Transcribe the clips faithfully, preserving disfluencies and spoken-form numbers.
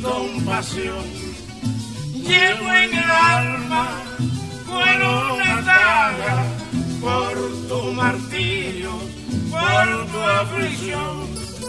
compasión. Llevo en el alma con una daga por tu martirio, por tu aflicción.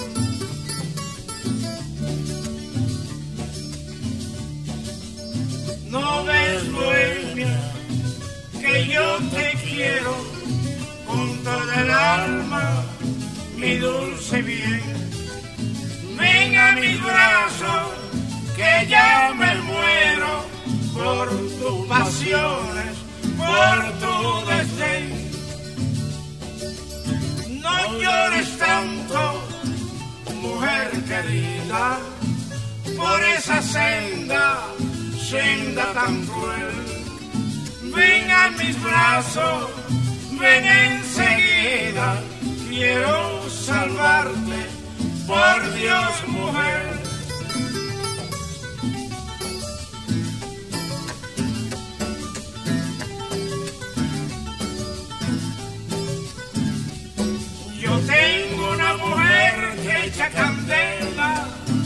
No ves, bohemia, que yo te quiero con toda el alma, mi dulce bien. Ven a mis brazos, que ya me muero por tus pasiones, por tu desdén. No llores tanto, mujer querida, por esa senda, senda tan cruel. Ven a mis brazos, ven enseguida, quiero salvarte, por Dios, mujer. Yo tengo una mujer que echa candela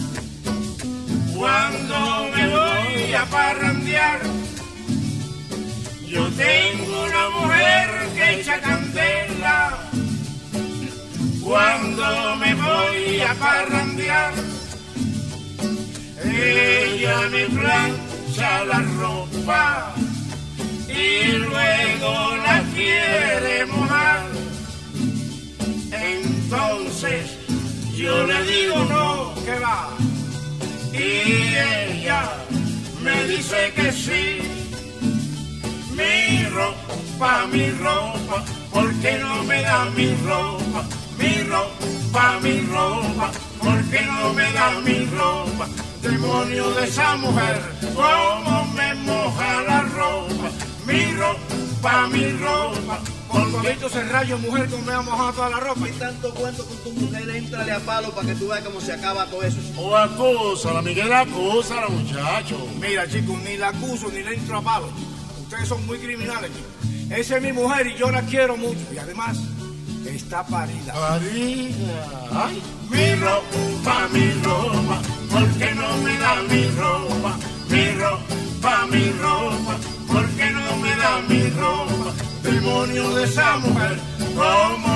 cuando me voy a parrandear. Yo tengo una mujer que echa candela cuando me voy a parrandear. Ella me plancha la ropa y luego la quiere mojar. Entonces yo le digo no, que va. Y ella me dice que sí. Mi ropa, mi ropa, ¿por qué no me da mi ropa? Mi ropa, mi ropa, ¿por qué no me da mi ropa? Demonio de esa mujer, cómo me moja la ropa. Mi ropa, mi ropa, por poquito se rayo, mujer, como me ha mojado toda la ropa. Y tanto cuento con tu mujer, éntrale a palo para que tú veas cómo se acaba todo eso. O acusa, la Miguel acusa a la muchacho. Mira, chicos, ni la acuso ni le entro a palo. Ustedes son muy criminales, chicos. Esa es mi mujer y yo la quiero mucho. Y además, está parida. Parida. Ay. Mi ropa, mi ropa, ¿por qué no me da mi ropa? Mi ropa, mi ropa, ¿por qué no me da mi ropa? Demonio de esa mujer, ¿cómo